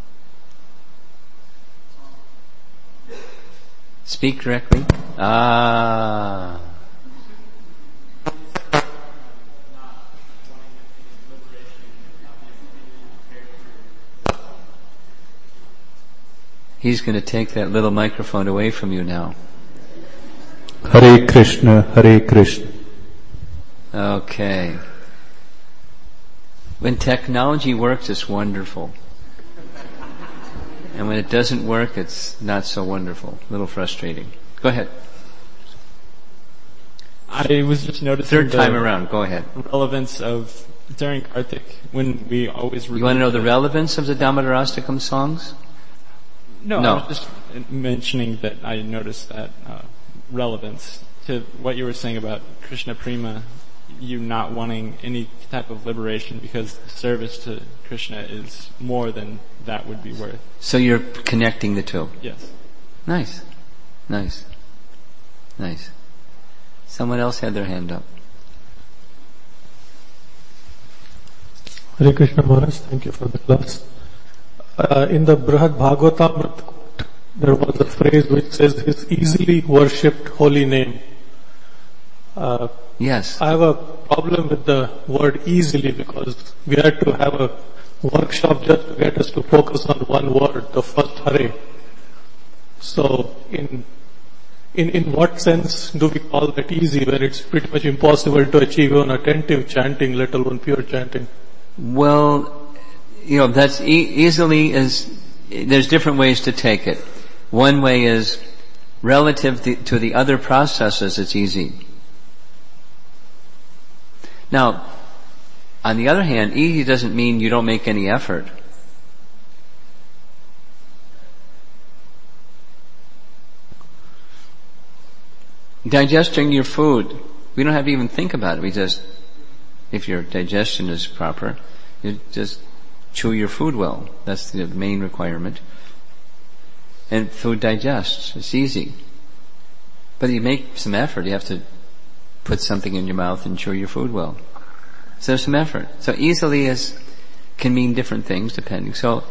Speak directly. Ah. He's going to take that little microphone away from you now. Hare Krishna, Hare Krishna. Okay. When technology works, it's wonderful. And when it doesn't work, it's not so wonderful. A little frustrating. Go ahead. I was just noticing Third time around. Go ahead. relevance of during Kartik when we always. You want to know the relevance of the Damodarastakam songs? No, No. I was just mentioning that I noticed that relevance to what you were saying about Krishna Prema, you not wanting any type of liberation because service to Krishna is more than that would be worth. So you're connecting the two. Yes. Nice. Nice. Nice. Someone else had their hand up. Hare Krishna Maharaj, thank you for the class. In the Brihad Bhagavatamrita quote, there was a phrase which says his easily worshipped holy name. Yes. I have a problem with the word easily because we had to have a workshop just to get us to focus on one word, the first Hare. So in what sense do we call that easy when it's pretty much impossible to achieve even attentive chanting, let alone pure chanting? Well, that's easily there's different ways to take it. One way is relative to the other processes, it's easy. Now, on the other hand, easy doesn't mean you don't make any effort. Digesting your food, we don't have to even think about it. We just, if your digestion is proper, you just chew your food well. That's the main requirement. And food digests. It's easy. But you make some effort. You have to put something in your mouth and chew your food well. So there's some effort. So easily can mean different things depending. So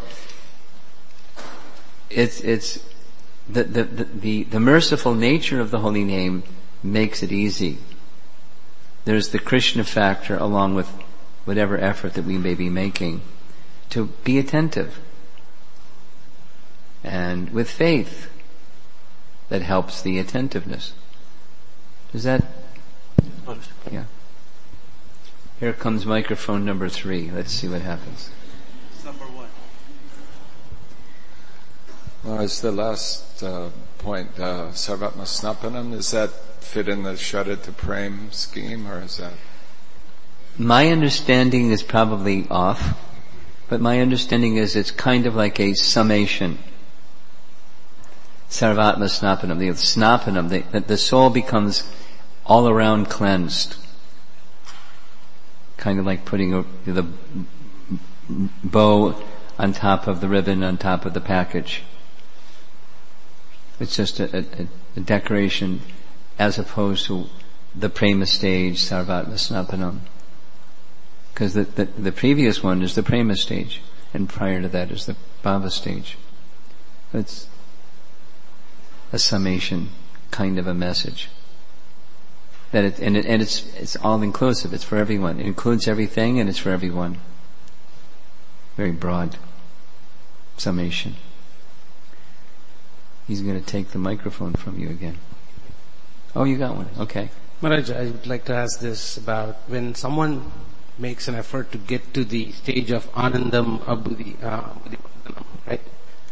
it's the merciful nature of the holy name makes it easy. There's the Krishna factor along with whatever effort that we may be making to be attentive. And with faith that helps the attentiveness. Does that? Yeah. Here comes microphone number 3. Let's see what happens. Number 1. Well, it's the last point, Sarvatma Snapanam. Does that fit in the Shraddha Prem scheme, or is that? My understanding is probably off, but my understanding is it's kind of like a summation. Sarvatma Snapanam, the Snapanam, the soul becomes all around cleansed. Kind of like putting the bow on top of the ribbon on top of the package. It's just a decoration as opposed to the Prema stage, Sarvatma Snapanam. Because the previous one is the Prema stage, and prior to that is the Bhava stage. It's a summation, kind of a message. It's all inclusive. It's for everyone. It includes everything, and it's for everyone. Very broad summation. He's going to take the microphone from you again. Oh, you got one. Okay. Maharaj, I would like to ask this about when someone makes an effort to get to the stage of Anandam Abhuti, right?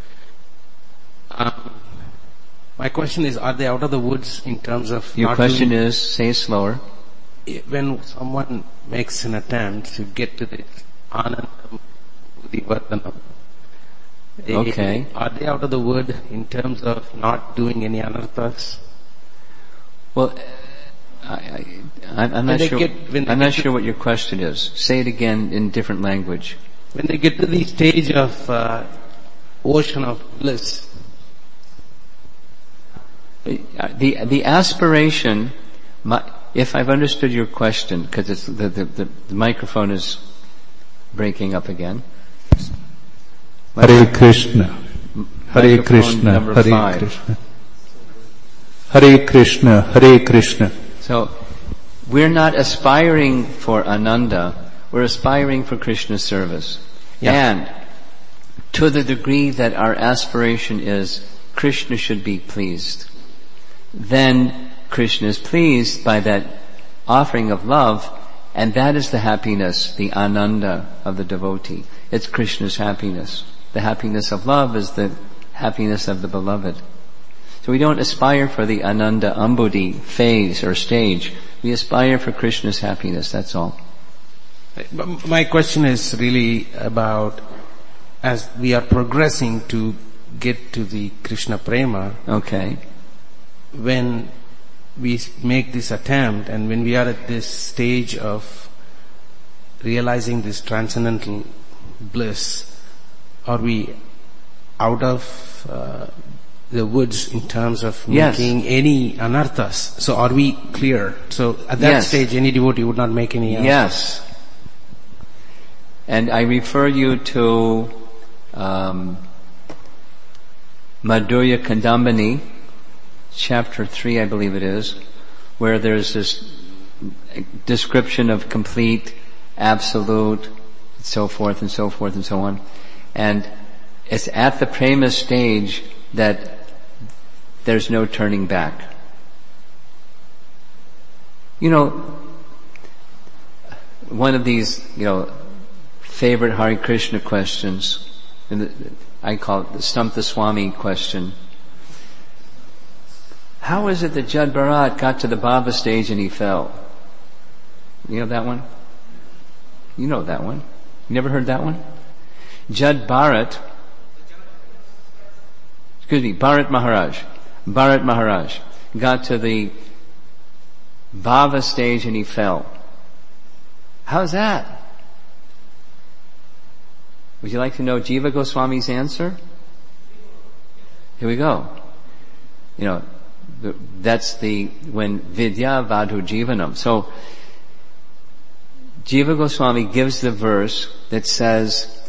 My question is, are they out of the woods in terms of... Your question is, say it slower. When someone makes an attempt to get to the Anandam Abhuti Vardhanam, okay. Are they out of the wood in terms of not doing any anarthas? Well, I'm not sure. I'm not sure what your question is. Say it again in different language. When they get to the stage of ocean of bliss, the aspiration. If I've understood your question, because it's the microphone is breaking up again. Hare Krishna, Hare Krishna, Hare Krishna, Hare Krishna, Hare Krishna. So, we're not aspiring for Ananda, we're aspiring for Krishna's service. Yeah. And to the degree that our aspiration is Krishna should be pleased, then Krishna is pleased by that offering of love, and that is the happiness, the Ananda of the devotee. It's Krishna's happiness. The happiness of love is the happiness of the beloved. So we don't aspire for the Ananda Ambudhi phase or stage. We aspire for Krishna's happiness, that's all. My question is really about, as we are progressing to get to the Krishna Prema, Okay. when we make this attempt and when we are at this stage of realizing this transcendental bliss, are we out of the woods in terms of Yes. making any anarthas? So are we clear? So at that Yes. stage any devotee would not make any Yes. And I refer you to Madhurya Kandambani, chapter 3, I believe it is, where there's this description of complete, absolute, so forth and so forth and so on. And it's at the prema stage that there's no turning back. You know, one of these, favorite Hare Krishna questions, I call it the Stump the Swami question. How is it that Jad Bharat got to the Bhava stage and he fell? You know that one? You know that one. You never heard that one? Jad Bharat, Bharat Maharaj got to the Bhava stage and he fell. How's that? Would you like to know Jiva Goswami's answer? Here we go. That's when Vidya Vadhu Jivanam. So, Jiva Goswami gives the verse that says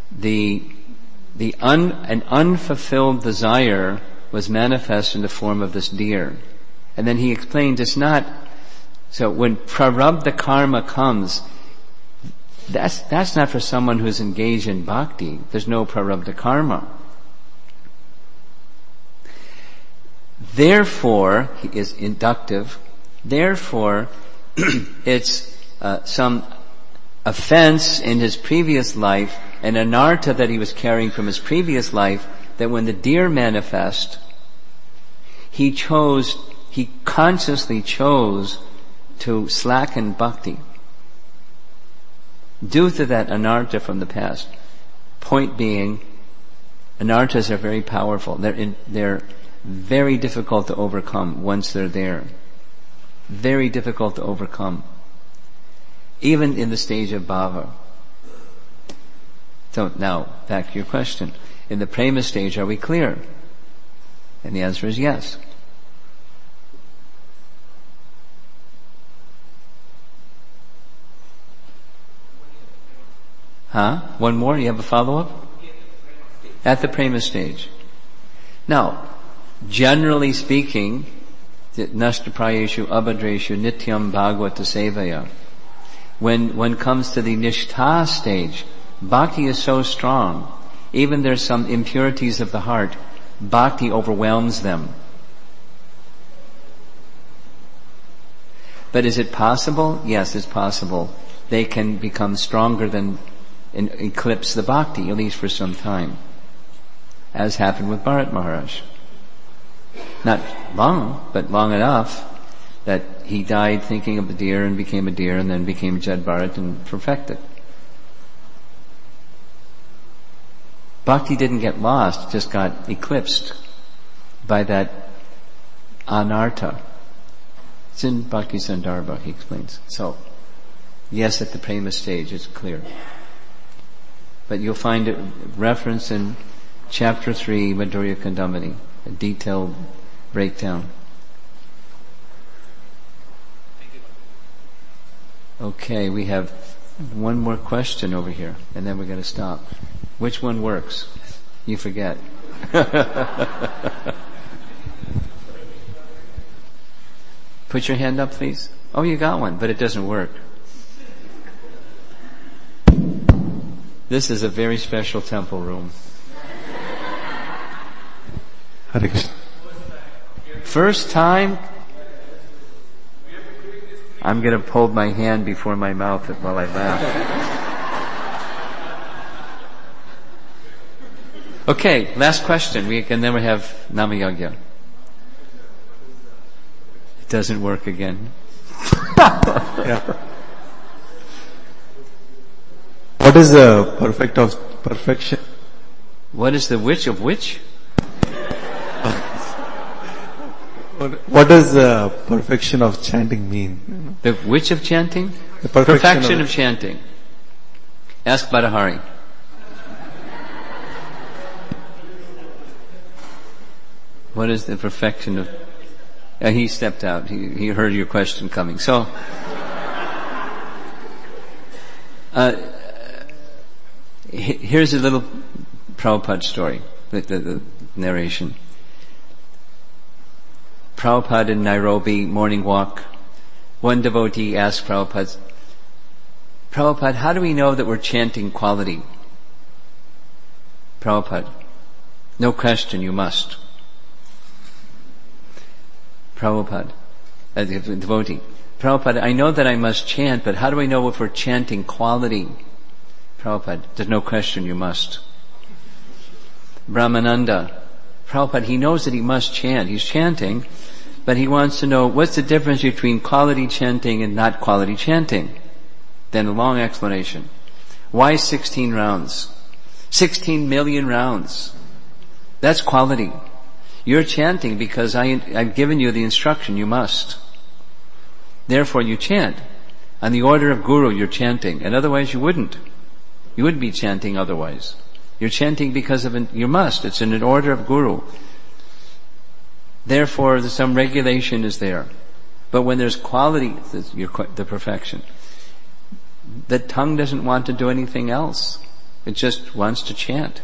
an unfulfilled desire was manifest in the form of this deer. And then he explains it's not, so when prarabdha karma comes, that's not for someone who's engaged in bhakti. There's no prarabdha karma. Therefore, he is inductive, therefore, it's some offense in his previous life, an anartha that he was carrying from his previous life, that when the deer manifest, he consciously chose to slacken bhakti due to that anartha from the past. Point being, anarthas are very powerful. They're very difficult to overcome once they're there. Very difficult to overcome. Even in the stage of bhava. So now, back to your question. In the prema stage, are we clear? And the answer is yes. One more? You have a follow-up? At the prema stage. Now, generally speaking, nashtaprayeshu abhadreshu nityam bhagavata sevaya. When one comes to the nishtha stage, bhakti is so strong, even there's some impurities of the heart, bhakti overwhelms them. But is it possible? Yes, it's possible. They can become stronger than and eclipse the bhakti, at least for some time. As happened with Bharat Maharaj. Not long, but long enough that he died thinking of the deer and became a deer and then became Jad Bharat and perfected. Bhakti didn't get lost, it just got eclipsed by that anartha. It's in Bhakti Sandarbha, he explains. So, yes, at the prema stage, it's clear. But you'll find it referenced in chapter 3, Madhurya Kandambani, a detailed breakdown. Okay, we have one more question over here, and then we're going to stop. Which one works? You forget. Put your hand up, please. Oh, you got one, but it doesn't work. This is a very special temple room. Hare Krishna. First time, I'm going to hold my hand before my mouth while I laugh. Okay, last question. And then we have Namayagya. It doesn't work again. Yeah. What is the perfection? What is the which of which? What does the perfection of chanting mean? The which of chanting? The perfection of chanting. Ask Badahari. What is the perfection of... he stepped out. He heard your question coming. So, here's a little Prabhupada story, the narration. Prabhupada in Nairobi, morning walk. One devotee asked Prabhupada, how do we know that we're chanting quality? Prabhupada, no question, you must. Prabhupada, the devotee, Prabhupada, I know that I must chant, but how do I know if we're chanting quality? Prabhupada, there's no question, you must. Brahmananda, Prabhupada, he knows that he must chant. He's chanting, but he wants to know what's the difference between quality chanting and not quality chanting. Then a long explanation. Why 16 rounds? 16 million rounds. That's quality. You're chanting because I've given you the instruction, you must. Therefore you chant. On the order of Guru you're chanting, and otherwise you wouldn't. You wouldn't be chanting otherwise. You're chanting because you must. It's in an order of Guru. Therefore some regulation is there. But when there's quality, the perfection, the tongue doesn't want to do anything else. It just wants to chant.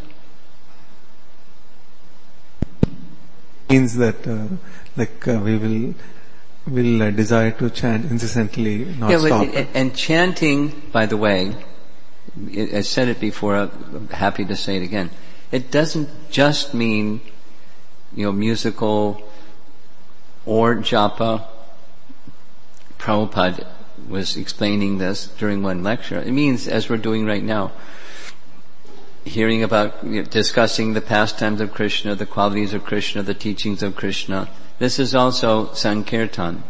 Means that we will desire to chant incessantly, not stop. And chanting, by the way, I said it before, I'm happy to say it again. It doesn't just mean, musical or japa. Prabhupada was explaining this during one lecture. It means, as we're doing right now, hearing about, discussing the pastimes of Krishna, the qualities of Krishna, the teachings of Krishna. This is also Sankirtan.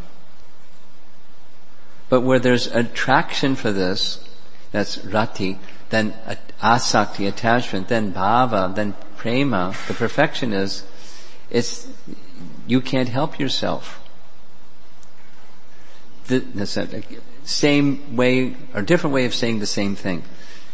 But where there's attraction for this, that's rati, then asakti, attachment, then bhava, then prema, the perfection is, you can't help yourself. That's a same way, or different way of saying the same thing.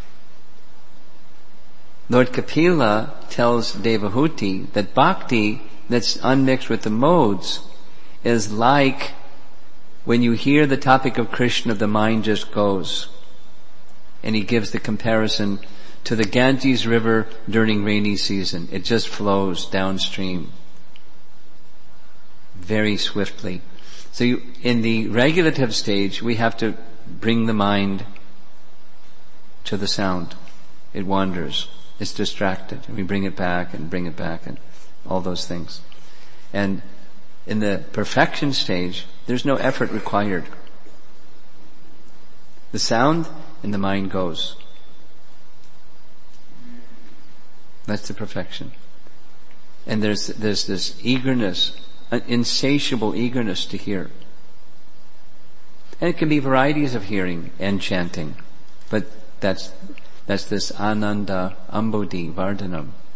Lord Kapila tells Devahuti that bhakti that's unmixed with the modes is like when you hear the topic of Krishna, the mind just goes. And he gives the comparison to the Ganges River during rainy season. It just flows downstream very swiftly. So in the regulative stage, we have to bring the mind to the sound. It wanders. It's distracted. And we bring it back and all those things. And in the perfection stage, there's no effort required. The sound and the mind goes. That's the perfection. And there's this eagerness, an insatiable eagerness to hear. And it can be varieties of hearing and chanting, but that's this ananda ambodhi vardhanam.